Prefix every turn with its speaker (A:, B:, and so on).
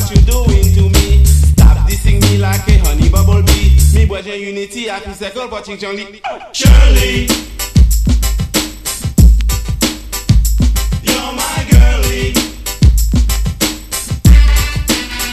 A: what you doing to me. Stop dissing me like a honey bubble bee. Me boy Unity, I feel circle watching Shirley.